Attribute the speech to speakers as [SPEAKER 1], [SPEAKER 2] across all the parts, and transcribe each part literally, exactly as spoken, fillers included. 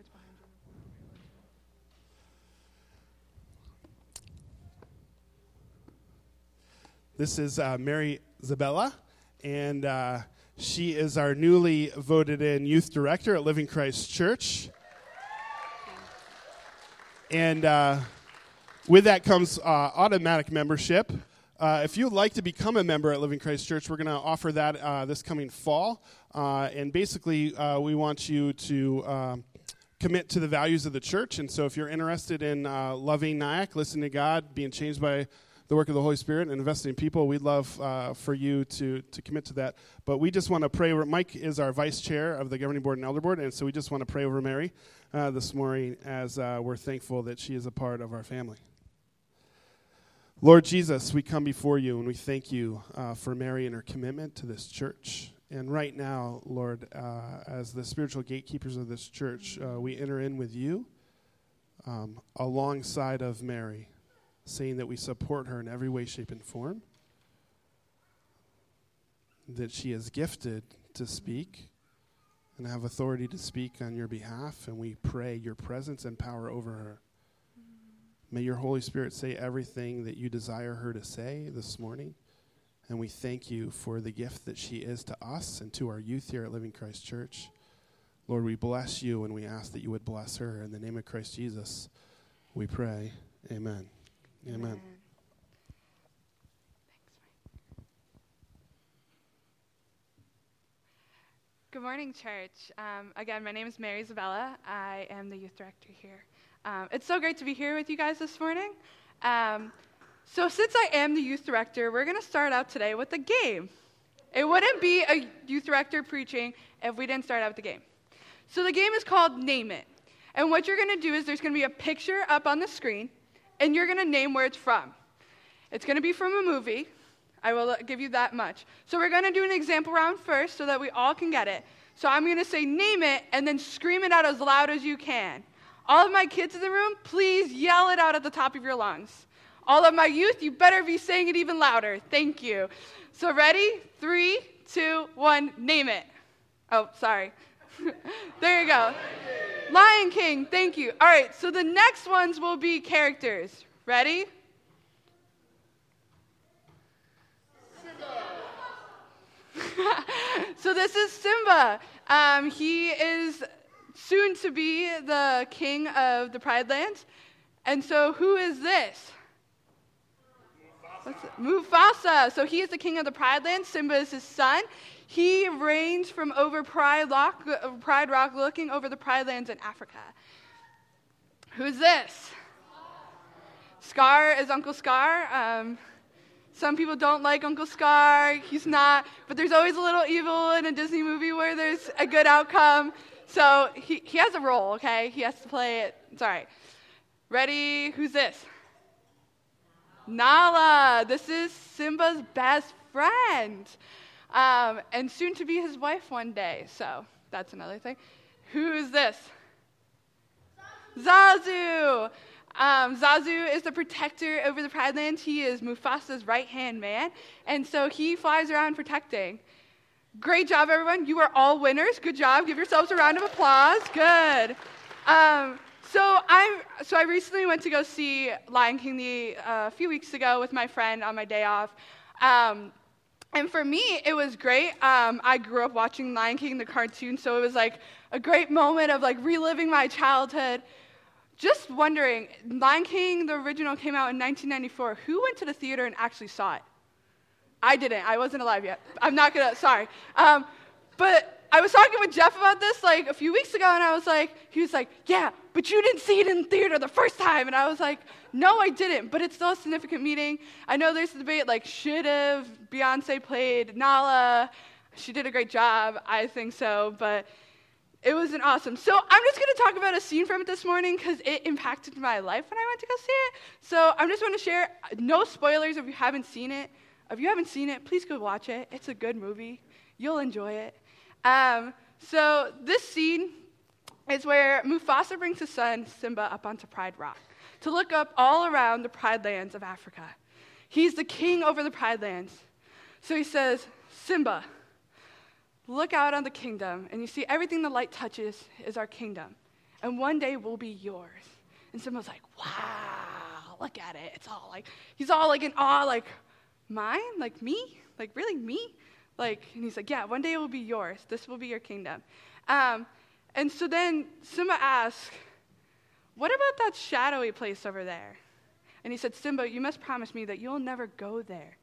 [SPEAKER 1] This is uh, Mary Zabella, and uh, she is our newly voted in youth director at Living Christ Church. And uh, with that comes uh, automatic membership. Uh, if you'd like to become a member at Living Christ Church, we're going to offer that uh, this coming fall. Uh, and basically, uh, we want you to um, commit to the values of the church. And so if you're interested in uh, loving Nyack, listening to God, being changed by the work of the Holy Spirit, and investing in people, we'd love uh, for you to, to commit to that. But we just want to pray over, Mike is our vice chair of the governing board and elder board, and so we just want to pray over Mary uh, this morning as uh, we're thankful that she is a part of our family. Lord Jesus, we come before you and we thank you uh, for Mary and her commitment to this church. And right now, Lord, uh, as the spiritual gatekeepers of this church, uh, we enter in with you um, alongside of Mary, saying that we support her in every way, shape, and form, that she is gifted to speak and have authority to speak on your behalf, and we pray your presence and power over her. May your Holy Spirit say everything that you desire her to say this morning, and we thank you for the gift that she is to us and to our youth here at Living Christ Church. Lord, we bless you, and we ask that you would bless her. In the name of Christ Jesus, we pray. Amen. Amen. Amen.
[SPEAKER 2] Good morning, church. Um, again, my name is Mary Zabella. I am the youth director here. Um, it's so great to be here with you guys this morning. Um, so since I am the youth director, we're going to start out today with a game. It wouldn't be a youth director preaching if we didn't start out with the game. So the game is called Name It. And what you're going to do is there's going to be a picture up on the screen, and you're going to name where it's from. It's going to be from a movie. I will give you that much. So we're going to do an example round first so that we all can get it. So I'm going to say name it, and then scream it out as loud as you can. All of my kids in the room, please yell it out at the top of your lungs. All of my youth, you better be saying it even louder. Thank you. So ready? Three, two, one, name it. Oh, sorry. There you go. Lion King, thank you. All right, so the next ones will be characters. Ready? So this is Simba. Um, he is soon to be the king of the Pride Lands. And so who is this? What's it? Mufasa. So he is the king of the Pride Lands. Simba is his son. He reigns from over Pride Rock, Pride Rock, looking over the Pride Lands in Africa. Who's this? Scar is Uncle Scar. Um, some people don't like Uncle Scar. He's not, but there's always a little evil in a Disney movie where there's a good outcome. So he, he has a role, okay? He has to play it. It's all right. Ready? Who's this? Nala. This is Simba's best friend. Um, and soon to be his wife one day. So that's another thing. Who is this? Zazu. Um, Zazu is the protector over the Pride Lands. He is Mufasa's right-hand man. And so he flies around protecting. Great job, everyone. You are all winners. Good job. Give yourselves a round of applause. Good. Um, so I so I recently went to go see Lion King the, uh, a few weeks ago with my friend on my day off. Um, and for me, it was great. Um, I grew up watching Lion King, the cartoon, so it was like a great moment of like reliving my childhood. Just wondering, Lion King, the original, came out in nineteen ninety-four. Who went to the theater and actually saw it? I didn't. I wasn't alive yet. I'm not going to, sorry. Um, but I was talking with Jeff about this like a few weeks ago, and I was like, he was like, yeah, but you didn't see it in the theater the first time. And I was like, no, I didn't, but it's still a significant meeting. I know there's a debate, like, should have Beyonce played Nala? She did a great job. I think so, but it was an awesome. So I'm just going to talk about a scene from it this morning because it impacted my life when I went to go see it. So I'm just going to share, no spoilers if you haven't seen it. If you haven't seen it, please go watch it. It's a good movie. You'll enjoy it. Um, so this scene is where Mufasa brings his son, Simba, up onto Pride Rock to look up all around the Pride Lands of Africa. He's the king over the Pride Lands. So he says, Simba, look out on the kingdom, and you see everything the light touches is our kingdom. and one day will be yours. And Simba's like, wow, look at it. It's all like, he's all like in awe, like, mine? Like me? Like, really, me? Like, and he's like, yeah, one day it will be yours. This will be your kingdom. Um, and so then Simba asks, what about that shadowy place over there? And he said, Simba, you must promise me that you'll never go there.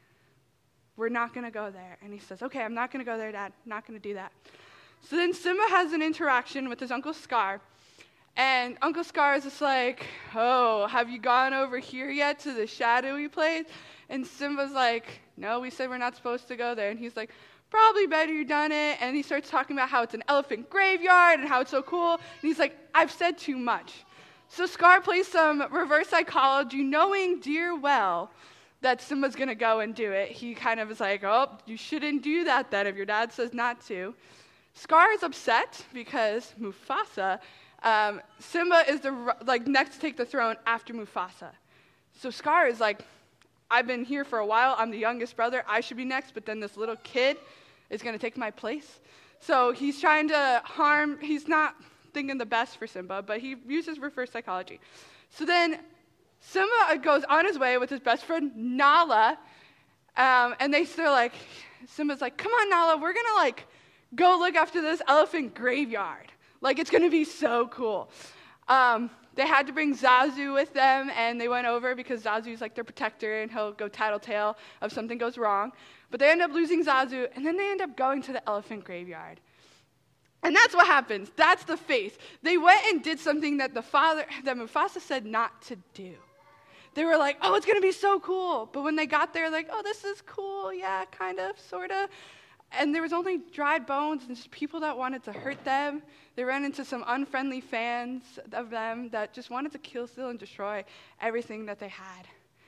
[SPEAKER 2] We're not going to go there. And he says, okay, I'm not going to go there, Dad. I'm not going to do that. So then Simba has an interaction with his Uncle Scar. And Uncle Scar is just like, oh, have you gone over here yet to the shadowy place? And Simba's like, no, we said we're not supposed to go there. And he's like, probably better you done it. And he starts talking about how it's an elephant graveyard and how it's so cool. And he's like, I've said too much. So Scar plays some reverse psychology, knowing dear well that Simba's going to go and do it. He kind of is like, oh, you shouldn't do that then if your dad says not to. Scar is upset because Mufasa, um, Simba is the like next to take the throne after Mufasa. So Scar is like, I've been here for a while. I'm the youngest brother. I should be next, but then this little kid is going to take my place. So he's trying to harm, he's not thinking the best for Simba, but he uses reverse psychology. So then Simba goes on his way with his best friend, Nala, um, and they, they're like, Simba's like, come on, Nala, we're going to, like, go look after this elephant graveyard. Like, it's going to be so cool. Um, they had to bring Zazu with them, and they went over because Zazu's, like, their protector, and he'll go tattletale if something goes wrong. But they end up losing Zazu, and then they end up going to the elephant graveyard. And that's what happens. That's the face. They went and did something that the father, that Mufasa said not to do. They were like, oh, it's going to be so cool. But when they got there, like, oh, this is cool. Yeah, kind of, sort of. And there was only dried bones and just people that wanted to hurt them. They ran into some unfriendly fans of them that just wanted to kill, steal, and destroy everything that they had.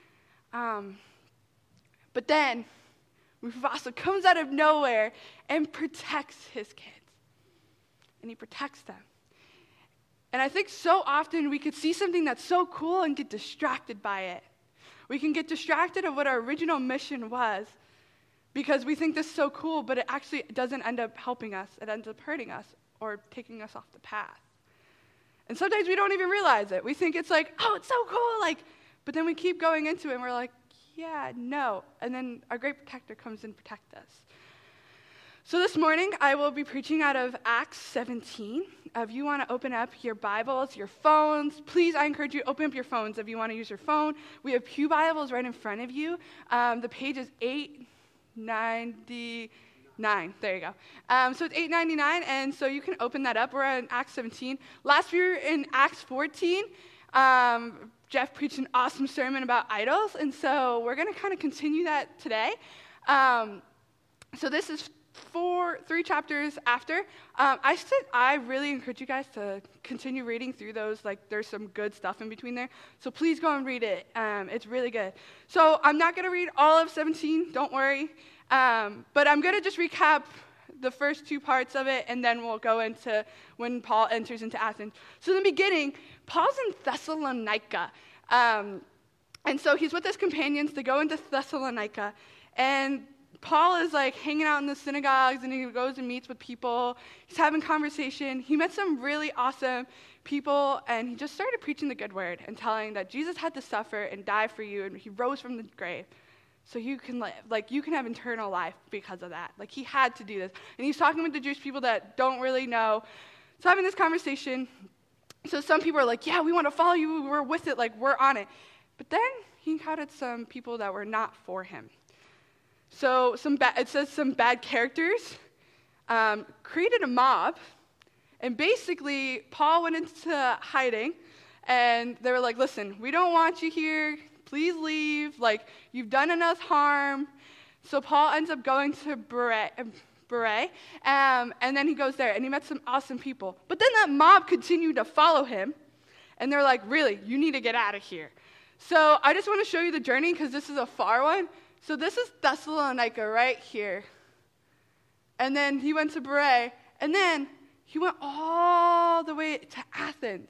[SPEAKER 2] Um, but then Mufasa comes out of nowhere and protects his kids. And he protects them. And I think so often we could see something that's so cool and get distracted by it. We can get distracted of what our original mission was because we think this is so cool, but it actually doesn't end up helping us. It ends up hurting us or taking us off the path. And sometimes we don't even realize it. We think it's like, oh, it's so cool, like, but then we keep going into it and we're like, yeah, no. And then our great protector comes and protects us. So this morning, I will be preaching out of Acts seventeen. If you want to open up your Bibles, your phones, please, I encourage you to open up your phones if you want to use your phone. We have Pew Bibles right in front of you. Um, the page is eight ninety-nine. There you go. Um, so it's eight ninety-nine, and so you can open that up. We're in Acts seventeen. Last year in Acts fourteen, um, Jeff preached an awesome sermon about idols, and so we're going to kind of continue that today. Um, so this is Four, three chapters after. Um, I said I really encourage you guys to continue reading through those. Like, there's some good stuff in between there. So please go and read it. Um, it's really good. So I'm not going to read all of seventeen. Don't worry. Um, but I'm going to just recap the first two parts of it, and then we'll go into when Paul enters into Athens. So in the beginning, Paul's in Thessalonica. Um, and so he's with his companions. They go into Thessalonica, and Paul is like hanging out in the synagogues, and he goes and meets with people. He's having conversation. He met some really awesome people, and he just started preaching the good word and telling that Jesus had to suffer and die for you, and he rose from the grave so you can live. Like, you can have eternal life because of that. Like, he had to do this. And he's talking with the Jewish people that don't really know. So having this conversation, so some people are like, yeah, we want to follow you. We're with it. Like, we're on it. But then he encountered some people that were not for him. So some ba- it says some bad characters um, created a mob, and basically Paul went into hiding, and they were like, listen, we don't want you here. Please leave. Like, you've done enough harm. So Paul ends up going to Berea, Berea um, and then he goes there, and he met some awesome people. But then that mob continued to follow him, and they're like, really, you need to get out of here. So I just want to show you the journey because this is a far one. So this is Thessalonica right here. And then he went to Berea. And then he went all the way to Athens.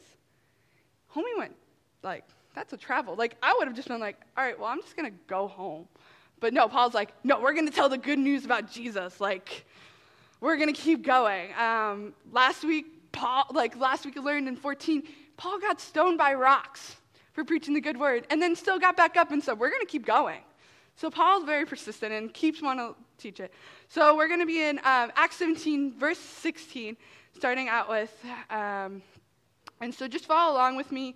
[SPEAKER 2] Homie went, like, that's a travel. Like, I would have just been like, all right, well, I'm just going to go home. But no, Paul's like, no, we're going to tell the good news about Jesus. Like, we're going to keep going. Um, last week, Paul, like last week we learned in fourteen, Paul got stoned by rocks for preaching the good word, and then still got back up and said, we're going to keep going. So Paul's very persistent and keeps wanting to teach it. So we're going to be in um, Acts seventeen, verse sixteen, starting out with, um, and so just follow along with me.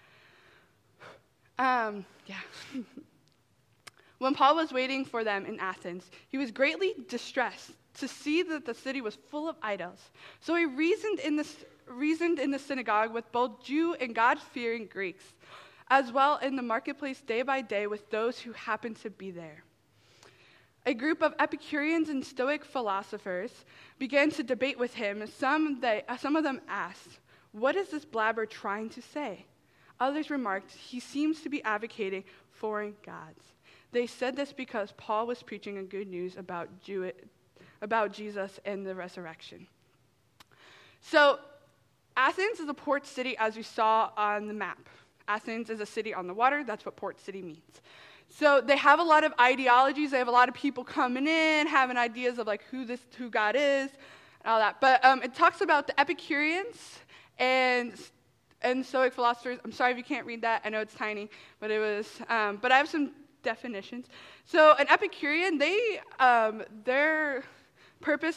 [SPEAKER 2] Um, yeah. When Paul was waiting for them in Athens, he was greatly distressed to see that the city was full of idols. So he reasoned in the, reasoned in the synagogue with both Jew and God-fearing Greeks, as well in the marketplace day by day with those who happened to be there. A group of Epicureans and Stoic philosophers began to debate with him. Some, they, some of them asked, "What is this blabber trying to say?" Others remarked, "He seems to be advocating foreign gods." They said this because Paul was preaching a good news about Jew, about Jesus and the resurrection. So Athens is a port city, as we saw on the map. Athens is a city on the water. That's what port city means. So they have a lot of ideologies. They have a lot of people coming in, having ideas of like who this, who God is, and all that. But um, it talks about the Epicureans and and Stoic philosophers. I'm sorry if you can't read that. I know it's tiny, but it was. Um, but I have some definitions. So an Epicurean, they um, their purpose.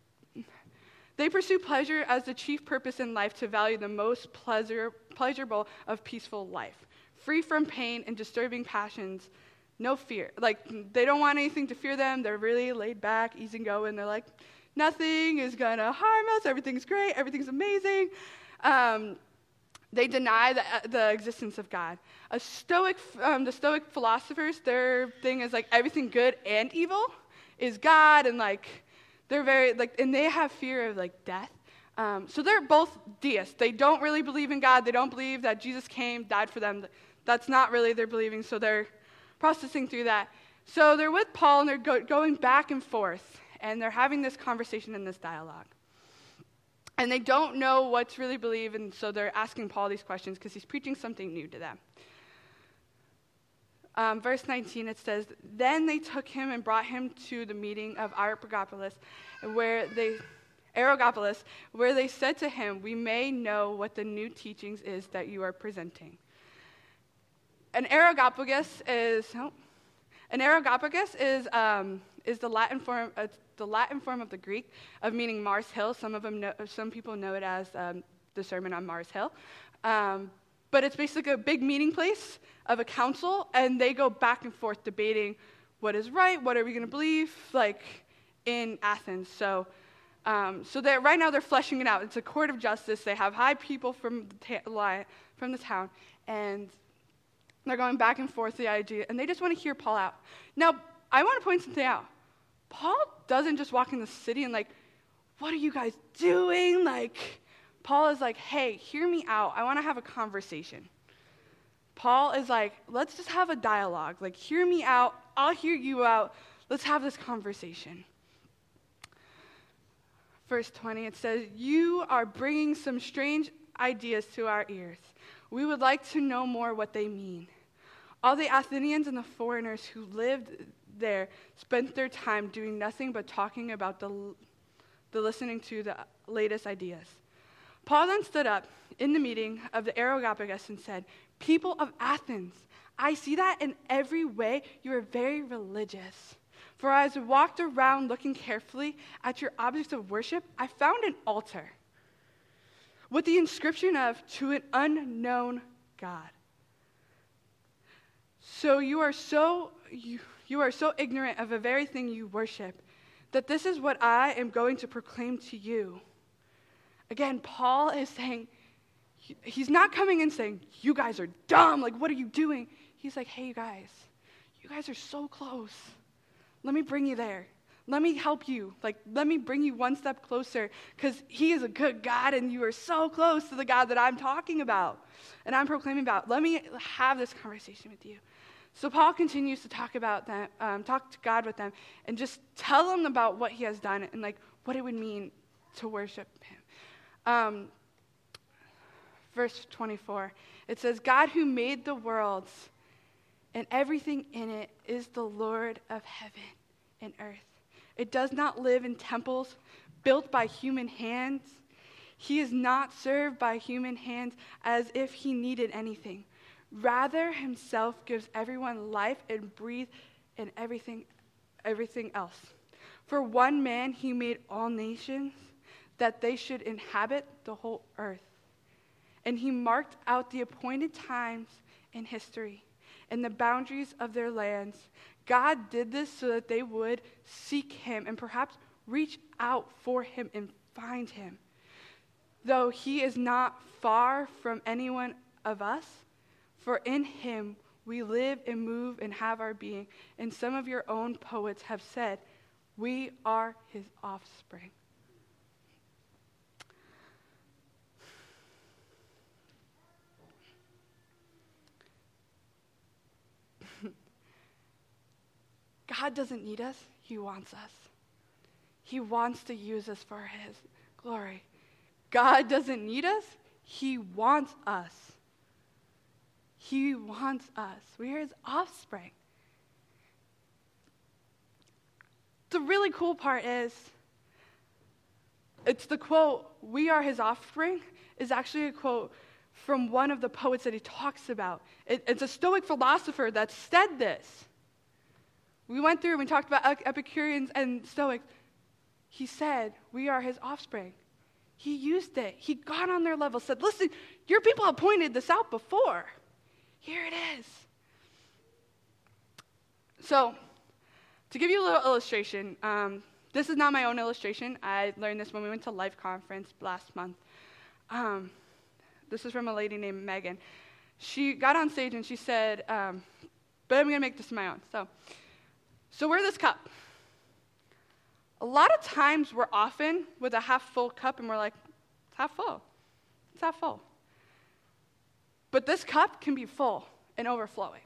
[SPEAKER 2] They pursue pleasure as the chief purpose in life, to value the most pleasure, pleasurable of peaceful life, free from pain and disturbing passions, no fear. Like, they don't want anything to fear them. They're really laid back, easygoing. They're like, nothing is going to harm us. Everything's great. Everything's amazing. Um, they deny the, the existence of God. A Stoic, um, the Stoic philosophers, their thing is like everything good and evil is God, and like, they're very, like, and they have fear of, like, death. Um, so they're both deists. They don't really believe in God. They don't believe that Jesus came, died for them. That's not really their believing, so they're processing through that. So they're with Paul, and they're go- going back and forth, and they're having this conversation and this dialogue. And they don't know what to really believe, and so they're asking Paul these questions because he's preaching something new to them. Um, verse nineteen, it says, "Then they took him and brought him to the meeting of Areopagus, where they, Areopagus, where they said to him, 'We may know what the new teachings is that you are presenting.'" An Areopagus is oh, an Areopagus is um, is the Latin form uh, the Latin form of the Greek of meaning Mars Hill. Some of them know, some people know it as um, the Sermon on Mars Hill. Um, But it's basically a big meeting place of a council, and they go back and forth debating what is right, what are we going to believe, like in Athens. So, um, so that right now they're fleshing it out. It's a court of justice. They have high people from the ta- from the town, and they're going back and forth the idea, and they just want to hear Paul out. Now, I want to point something out. Paul doesn't just walk in the city and like, "What are you guys doing?" Like, Paul is like, "Hey, hear me out. I want to have a conversation." Paul is like, "Let's just have a dialogue. Like, hear me out. I'll hear you out. Let's have this conversation." Verse twenty, it says, "You are bringing some strange ideas to our ears. We would like to know more what they mean." All the Athenians and the foreigners who lived there spent their time doing nothing but talking about the, the listening to the latest ideas. Paul then stood up in the meeting of the Areopagus and said, "People of Athens, I see that in every way you are very religious. For as I walked around looking carefully at your objects of worship, I found an altar with the inscription of 'To an unknown God.' So you are so you, you are so ignorant of the very thing you worship that this is what I am going to proclaim to you." Again, Paul is saying, he's not coming in saying, "You guys are dumb, like what are you doing?" He's like, "Hey, you guys, you guys are so close. Let me bring you there. Let me help you. Like, let me bring you one step closer, because he is a good God and you are so close to the God that I'm talking about and I'm proclaiming about. Let me have this conversation with you." So Paul continues to talk about that, um, talk to God with them, and just tell them about what he has done and like what it would mean to worship him. Um, verse twenty-four, it says, "God who made the worlds and everything in it is the Lord of heaven and earth. It does not live in temples built by human hands. He is not served by human hands as if he needed anything. Rather, himself gives everyone life and breath and everything, everything else. For one man he made all nations, that they should inhabit the whole earth. And he marked out the appointed times in history and the boundaries of their lands. God did this so that they would seek him and perhaps reach out for him and find him. Though he is not far from any one of us, for in him we live and move and have our being. And some of your own poets have said, we are his offspring. God doesn't need us, he wants us. He wants to use us for his glory. God doesn't need us, he wants us. He wants us. We are his offspring. The really cool part is, it's the quote, we are his offspring, is actually a quote from one of the poets that he talks about. It, it's a Stoic philosopher that said this. We went through and we talked about Epicureans and Stoics. He said, we are his offspring. He used it. He got on their level, said, listen, your people have pointed this out before. Here it is. So, to give you a little illustration, um, this is not my own illustration. I learned this when we went to Life Conference last month. Um, this is from a lady named Megan. She got on stage and she said, um, but I'm going to make this my own. So, so we're this cup. A lot of times we're often with a half-full cup and we're like, it's half full. It's half full. But this cup can be full and overflowing.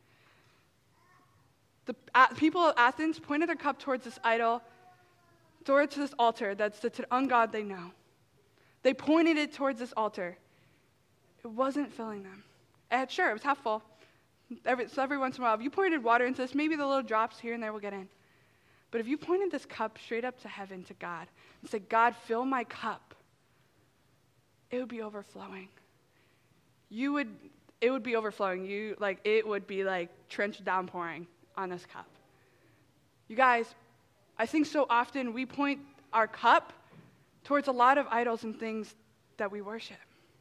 [SPEAKER 2] The uh, people of Athens pointed their cup towards this idol, towards this altar that's the ungod they know. They pointed it towards this altar. It wasn't filling them. And sure, it was half full. Every, so every once in a while, if you pointed water into this, maybe the little drops here and there will get in. But if you pointed this cup straight up to heaven, to God, and said, God, fill my cup, it would be overflowing. You would, it would be overflowing. You, like, it would be like trench downpouring on this cup. You guys, I think so often we point our cup towards a lot of idols and things that we worship.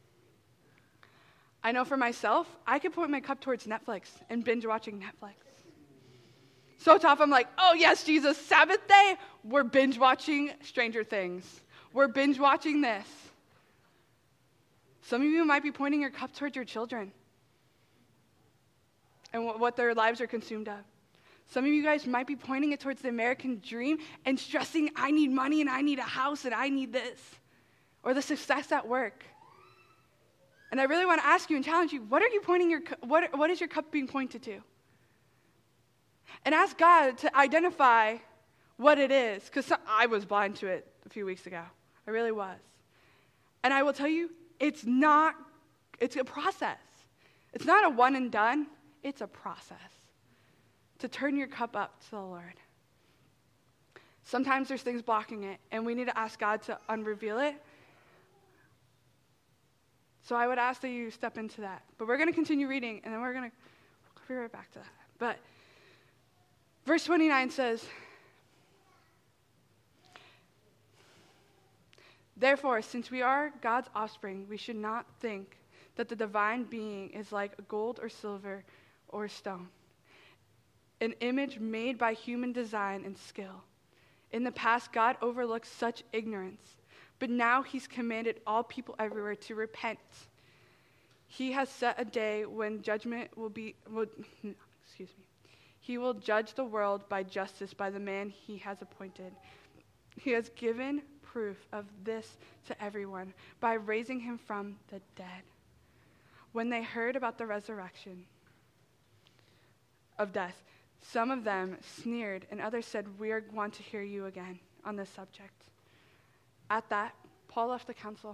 [SPEAKER 2] I know for myself, I could point my cup towards Netflix and binge watching Netflix. So tough, I'm like, oh yes, Jesus, Sabbath day, we're binge watching Stranger Things. We're binge watching this. Some of you might be pointing your cup towards your children and what their lives are consumed of. Some of you guys might be pointing it towards the American dream and stressing, I need money and I need a house and I need this. Or the success at work. And I really want to ask you and challenge you, what are you pointing your, what, what is your cup being pointed to? And ask God to identify what it is, because I was blind to it a few weeks ago. I really was. And I will tell you, it's not, it's a process. It's not a one and done, it's a process to turn your cup up to the Lord. Sometimes there's things blocking it, and we need to ask God to unreveal it. So I would ask that you step into that. But we're going to continue reading, and then we're going to we'll be right back to that. But verse twenty-nine says, therefore, since we are God's offspring, we should not think that the divine being is like gold or silver or stone, an image made by human design and skill. In the past, God overlooked such ignorance, but now he's commanded all people everywhere to repent. He has set a day when judgment will be, will, excuse me, he will judge the world by justice by the man he has appointed. He has given proof of this to everyone by raising him from the dead. When they heard about the resurrection of death, some of them sneered and others said, we are want to hear you again on this subject. At that, Paul left the council.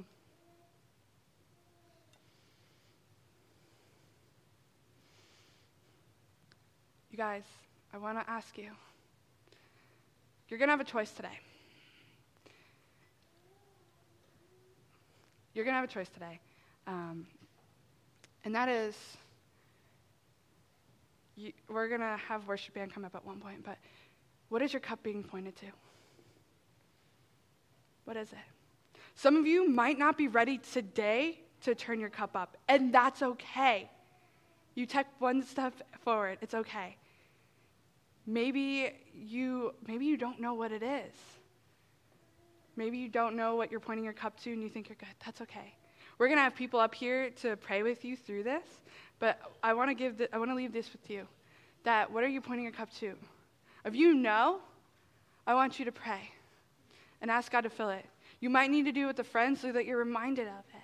[SPEAKER 2] You guys, I want to ask you, you're going to have a choice today. you're going to have a choice today. Um, and that is, you, we're going to have worship band come up at one point, but what is your cup being pointed to? What is it? Some of you might not be ready today to turn your cup up, and that's okay. You take one step forward, it's okay. Maybe you maybe you don't know what it is. Maybe you don't know what you're pointing your cup to and you think you're good. That's okay. We're going to have people up here to pray with you through this, but I want to give the, I want to leave this with you. That what are you pointing your cup to? If you know, I want you to pray and ask God to fill it. You might need to do it with a friend so that you're reminded of it.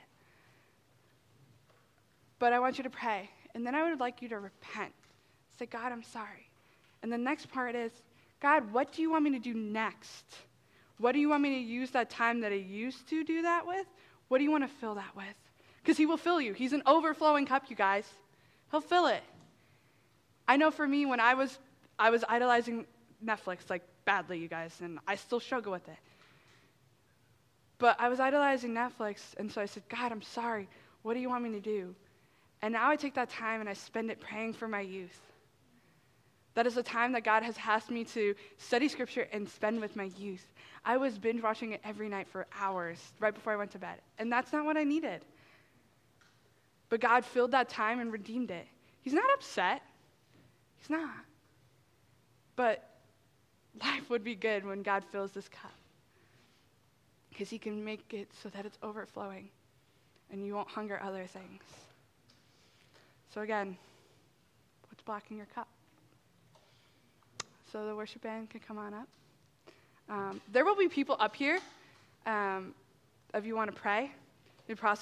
[SPEAKER 2] But I want you to pray. And then I would like you to repent. Say, God, I'm sorry. And the next part is, God, what do you want me to do next? What do you want me to use that time that I used to do that with? What do you want to fill that with? Because he will fill you. He's an overflowing cup, you guys. He'll fill it. I know for me, when I was I was idolizing Netflix, like badly, you guys, and I still struggle with it. But I was idolizing Netflix, and so I said, God, I'm sorry. What do you want me to do? And now I take that time and I spend it praying for my youth. That is the time that God has asked me to study scripture and spend with my youth. I was binge watching it every night for hours right before I went to bed. And that's not what I needed. But God filled that time and redeemed it. He's not upset. He's not. But life would be good when God fills this cup. Because he can make it so that it's overflowing and you won't hunger other things. So again, what's blocking your cup? So the worship band can come on up. Um, there will be people up here. Um, if you want to pray, the process